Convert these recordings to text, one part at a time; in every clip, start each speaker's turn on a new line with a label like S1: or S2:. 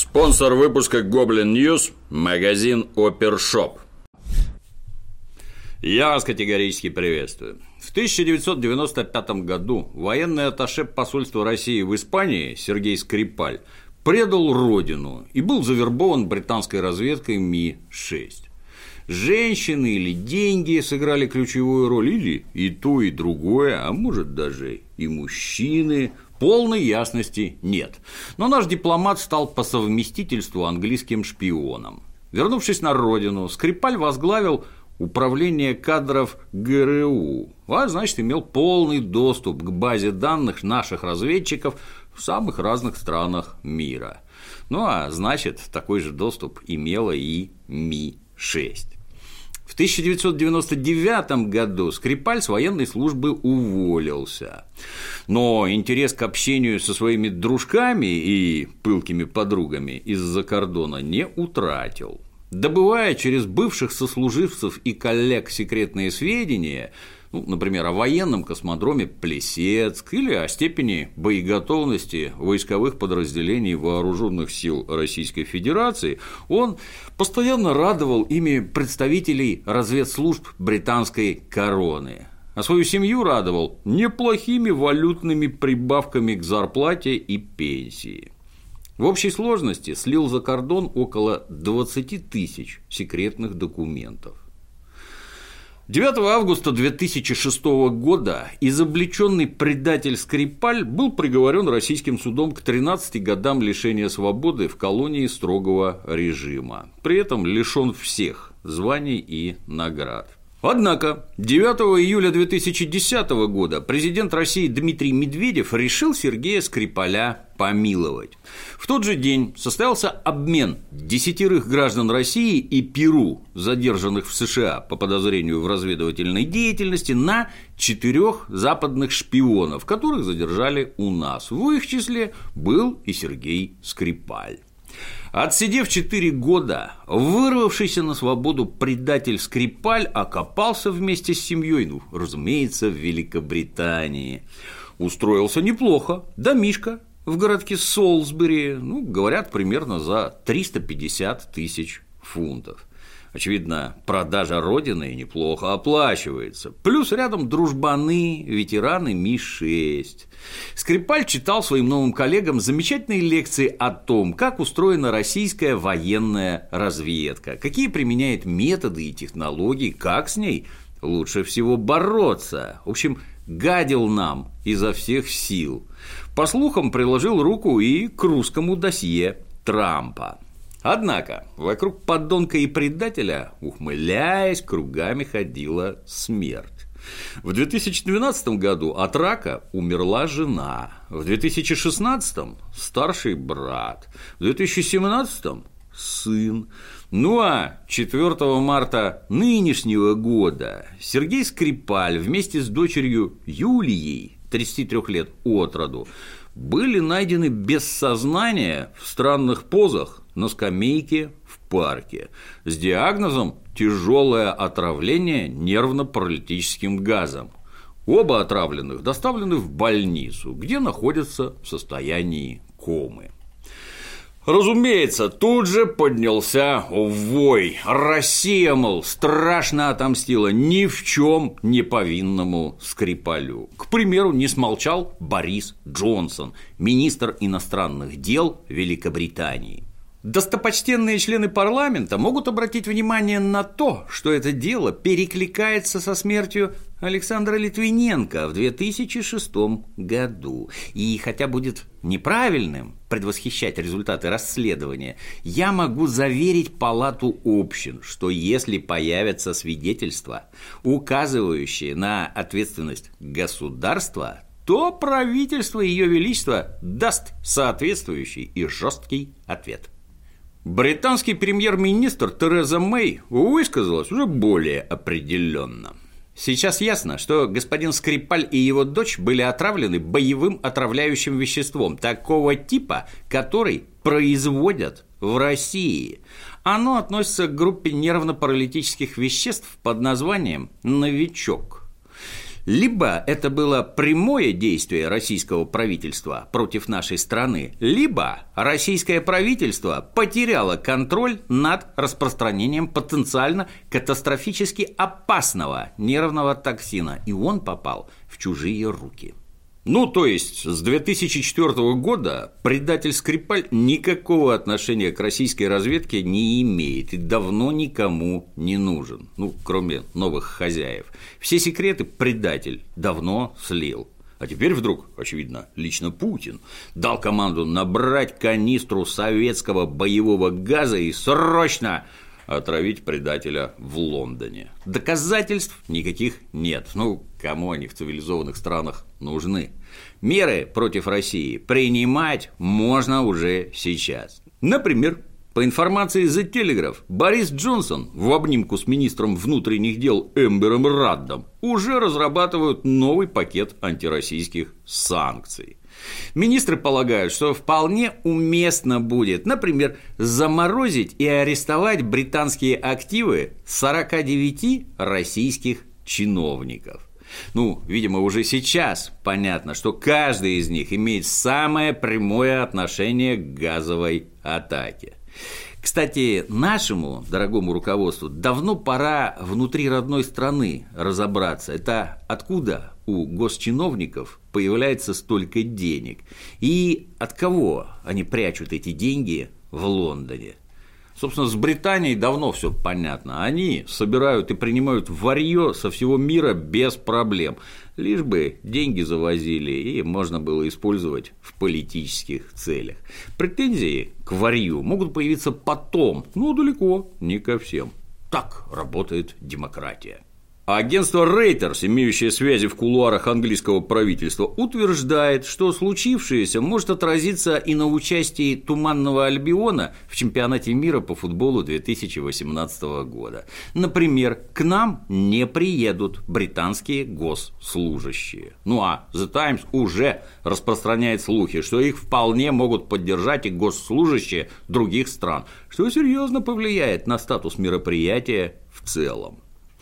S1: Спонсор выпуска Goblin News – магазин Опершоп. Я вас категорически приветствую. В 1995 году военный атташе посольства России в Испании Сергей Скрипаль предал родину и был завербован британской разведкой Ми-6. Женщины или деньги сыграли ключевую роль, или и то, и другое, а может даже и мужчины. Полной ясности нет. Но наш дипломат стал по совместительству английским шпионом. Вернувшись на родину, Скрипаль возглавил управление кадров ГРУ, а значит, имел полный доступ к базе данных наших разведчиков в самых разных странах мира. Ну а значит, такой же доступ имела и Ми-6. В 1999 году Скрипаль с военной службы уволился, но интерес к общению со своими дружками и пылкими подругами из-за кордона не утратил. Добывая через бывших сослуживцев и коллег секретные сведения, например, о военном космодроме Плесецк или о степени боеготовности войсковых подразделений вооруженных сил Российской Федерации, он постоянно радовал ими представителей разведслужб британской короны, а свою семью радовал неплохими валютными прибавками к зарплате и пенсии. В общей сложности слил за кордон около 20 тысяч секретных документов. 9 августа 2006 года изобличенный предатель Скрипаль был приговорен российским судом к 13 годам лишения свободы в колонии строгого режима, при этом лишен всех званий и наград. Однако 9 июля 2010 года президент России Дмитрий Медведев решил Сергея Скрипаля помиловать. В тот же день состоялся обмен 10 граждан России и Перу, задержанных в США по подозрению в разведывательной деятельности, на 4 западных шпионов, которых задержали у нас. В их числе был и Сергей Скрипаль. Отсидев 4 года, вырвавшийся на свободу предатель Скрипаль окопался вместе с семьей, разумеется, в Великобритании. Устроился неплохо, домишко в городке Солсбери, говорят, примерно за 350 тысяч фунтов. Очевидно, продажа родины неплохо оплачивается. Плюс рядом дружбаны, ветераны Ми-6. Скрипаль читал своим новым коллегам замечательные лекции о том, как устроена российская военная разведка, какие применяет методы и технологии, как с ней лучше всего бороться. В общем, гадил нам изо всех сил. По слухам, приложил руку и к русскому досье Трампа. Однако вокруг подонка и предателя, ухмыляясь, кругами ходила смерть. В 2012 году от рака умерла жена, в 2016 – старший брат, в 2017 – сын. А 4 марта нынешнего года Сергей Скрипаль вместе с дочерью Юлией, 33 лет от роду, были найдены без сознания в странных позах на скамейке в парке с диагнозом «тяжелое отравление нервно-паралитическим газом». Оба отравленных доставлены в больницу, где находятся в состоянии комы. Разумеется, тут же поднялся вой. Россия, мол, страшно отомстила ни в чем не повинному Скрипалю. К примеру, не смолчал Борис Джонсон, министр иностранных дел Великобритании. Достопочтенные члены парламента могут обратить внимание на то, что это дело перекликается со смертью Александра Литвиненко в 2006 году. И хотя будет неправильным предвосхищать результаты расследования, я могу заверить Палату общин, что если появятся свидетельства, указывающие на ответственность государства, то правительство Ее Величества даст соответствующий и жесткий ответ. Британский премьер-министр Тереза Мэй высказалась уже более определенно. Сейчас ясно, что господин Скрипаль и его дочь были отравлены боевым отравляющим веществом такого типа, который производят в России. Оно относится к группе нервно-паралитических веществ под названием «Новичок». Либо это было прямое действие российского правительства против нашей страны, либо российское правительство потеряло контроль над распространением потенциально катастрофически опасного нервного токсина, и он попал в чужие руки. Ну, то есть, с 2004 года предатель Скрипаль никакого отношения к российской разведке не имеет и давно никому не нужен, ну, кроме новых хозяев. Все секреты предатель давно слил. А теперь вдруг, очевидно, лично Путин дал команду набрать канистру советского боевого газа и срочно отравить предателя в Лондоне. Доказательств никаких нет. Ну, кому они в цивилизованных странах нужны? Меры против России принимать можно уже сейчас. Например, по информации The Telegraph, Борис Джонсон в обнимку с министром внутренних дел Эмбером Раддом уже разрабатывают новый пакет антироссийских санкций. Министры полагают, что вполне уместно будет, например, заморозить и арестовать британские активы 49 российских чиновников. Ну, видимо, уже сейчас понятно, что каждый из них имеет самое прямое отношение к газовой атаке. Кстати, нашему дорогому руководству давно пора внутри родной страны разобраться. Это откуда у госчиновников появляется столько денег? И от кого они прячут эти деньги в Лондоне? Собственно, с Британией давно все понятно. Они собирают и принимают варьё со всего мира без проблем. Лишь бы деньги завозили и можно было использовать в политических целях. Претензии к варью могут появиться потом, но далеко не ко всем. Так работает демократия. А агентство Reuters, имеющее связи в кулуарах английского правительства, утверждает, что случившееся может отразиться и на участии Туманного Альбиона в чемпионате мира по футболу 2018 года. Например, к нам не приедут британские госслужащие. Ну а The Times уже распространяет слухи, что их вполне могут поддержать и госслужащие других стран, что серьезно повлияет на статус мероприятия в целом.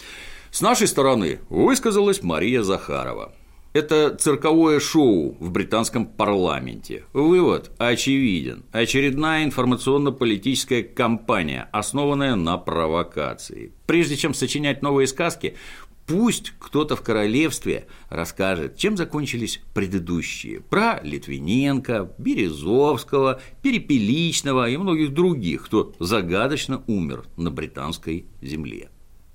S1: С нашей стороны высказалась Мария Захарова. Это цирковое шоу в британском парламенте. Вывод очевиден. Очередная информационно-политическая кампания, основанная на провокации. Прежде чем сочинять новые сказки, пусть кто-то в королевстве расскажет, чем закончились предыдущие. Про Литвиненко, Березовского, Перепеличного и многих других, кто загадочно умер на британской земле.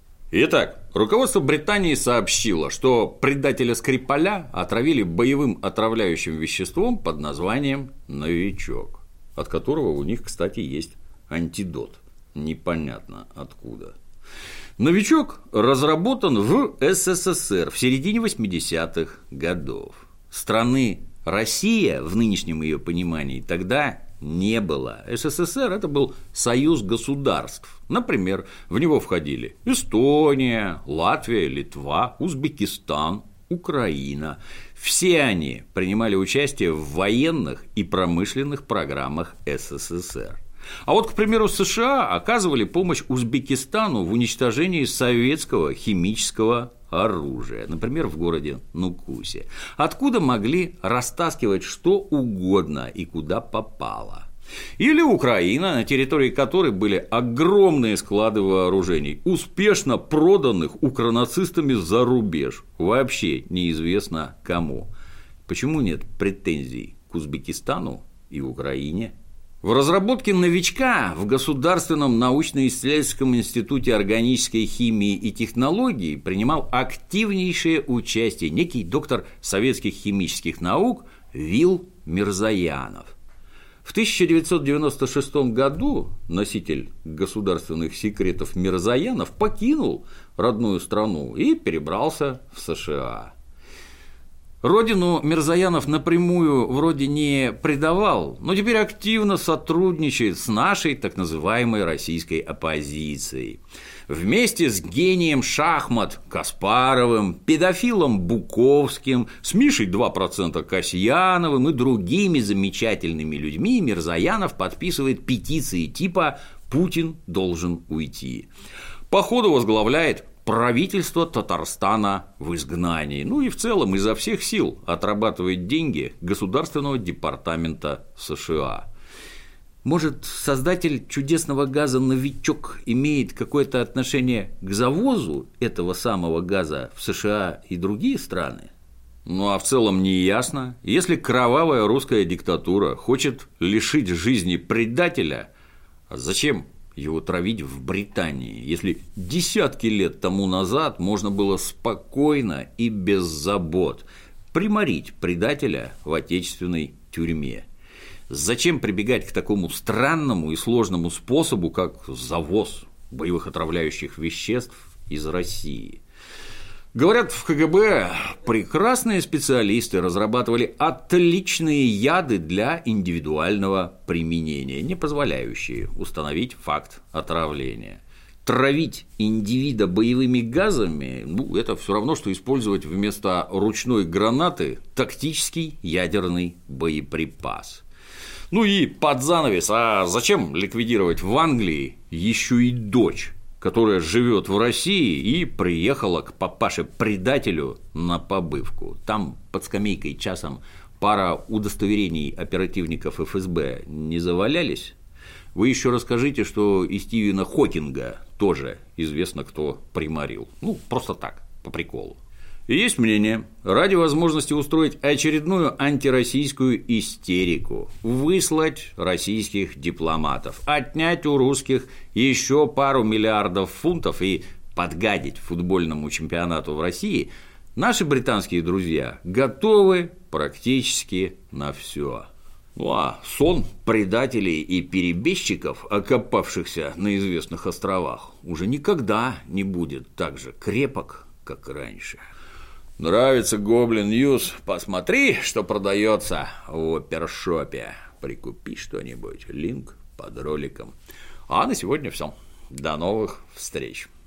S1: Итак, руководство Британии сообщило, что предателя Скрипаля отравили боевым отравляющим веществом под названием «Новичок», от которого у них, кстати, есть антидот. Непонятно откуда. «Новичок» разработан в СССР в середине 80-х годов. Страны Россия, в нынешнем ее понимании, тогда не было. СССР – это был союз государств. Например, в него входили Эстония, Латвия, Литва, Узбекистан, Украина. Все они принимали участие в военных и промышленных программах СССР. А вот, к примеру, США оказывали помощь Узбекистану в уничтожении советского химического оружия, например, в городе Нукусе, откуда могли растаскивать что угодно и куда попало. Или Украина, на территории которой были огромные склады вооружений, успешно проданных укронацистами за рубеж, вообще неизвестно кому. Почему нет претензий к Узбекистану и Украине? В разработке «Новичка» в Государственном научно-исследовательском институте органической химии и технологий принимал активнейшее участие некий доктор советских химических наук Вил Мирзаянов. В 1996 году носитель государственных секретов Мирзаянов покинул родную страну и перебрался в США. Родину Мирзаянов напрямую вроде не предавал, но теперь активно сотрудничает с нашей так называемой российской оппозицией. Вместе с гением шахмат Каспаровым, педофилом Буковским, с Мишей 2% Касьяновым и другими замечательными людьми Мирзаянов подписывает петиции типа «Путин должен уйти». По ходу возглавляет правительство Татарстана в изгнании. Ну и в целом изо всех сил отрабатывает деньги Государственного департамента США. Может, создатель чудесного газа «Новичок» имеет какое-то отношение к завозу этого самого газа в США и другие страны? Ну а в целом не ясно. Если кровавая русская диктатура хочет лишить жизни предателя, зачем его травить в Британии, если десятки лет тому назад можно было спокойно и без забот приморить предателя в отечественной тюрьме? Зачем прибегать к такому странному и сложному способу, как завоз боевых отравляющих веществ из России? Говорят, в КГБ прекрасные специалисты разрабатывали отличные яды для индивидуального применения, не позволяющие установить факт отравления. Травить индивида боевыми газами – это все равно, что использовать вместо ручной гранаты тактический ядерный боеприпас. Ну и под занавес, а зачем ликвидировать в Англии еще и дочь, которая живет в России и приехала к папаше-предателю на побывку? Там под скамейкой часом пара удостоверений оперативников ФСБ не завалялись? Вы еще расскажите, что и Стивена Хокинга тоже известно, кто приморил. Ну, просто так, по приколу. И есть мнение, ради возможности устроить очередную антироссийскую истерику, выслать российских дипломатов, отнять у русских еще пару миллиардов фунтов и подгадить футбольному чемпионату в России, наши британские друзья готовы практически на все. Ну а сон предателей и перебежчиков, окопавшихся на известных островах, уже никогда не будет так же крепок, как раньше. Нравится Гоблин Ньюс? Посмотри, что продается в опершопе. Прикупи что-нибудь, линк под роликом. А на сегодня все. До новых встреч.